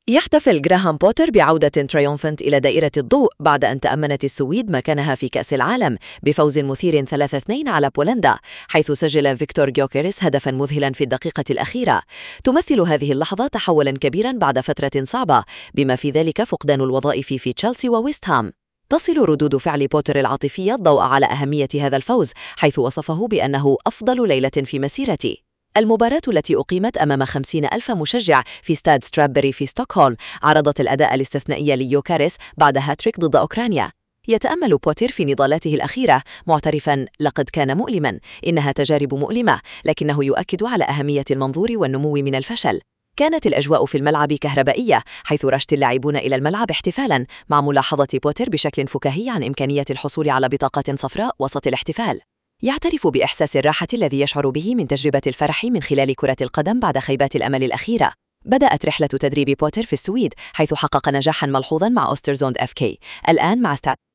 يحتفل جراهام بوتر بعودة تريومفنت إلى دائرة الضوء بعد أن تأمنت السويد مكانها في كأس العالم بفوز مثير 3-2 على بولندا، حيث سجل فيكتور جيوكيريس هدفاً مذهلاً في الدقيقة الأخيرة. تمثل هذه اللحظة تحولاً كبيراً بعد فترة صعبة، بما في ذلك فقدان الوظائف في تشيلسي وويست هام. تصل ردود فعل بوتر العاطفية الضوء على أهمية هذا الفوز، حيث وصفه بأنه أفضل ليلة في مسيرته. المباراة التي أقيمت أمام 50,000 مشجع في استاد ستراببري في ستوكهولم عرضت الأداء الاستثنائي ليوكاريس بعد هاتريك ضد أوكرانيا. يتأمل بوتر في نضالاته الأخيرة معترفاً لقد كان مؤلماً، إنها تجارب مؤلمة، لكنه يؤكد على أهمية المنظور والنمو من الفشل. كانت الأجواء في الملعب كهربائية، حيث رشت اللاعبون إلى الملعب احتفالاً، مع ملاحظة بوتر بشكل فكاهي عن إمكانية الحصول على بطاقة صفراء وسط الاحتفال. يعترف بإحساس الراحة الذي يشعر به من تجربة الفرح من خلال كرة القدم بعد خيبات الأمل الأخيرة. بدأت رحلة تدريب بوتر في السويد، حيث حقق نجاحاً ملحوظاً مع أوسترزوند FK. الآن مع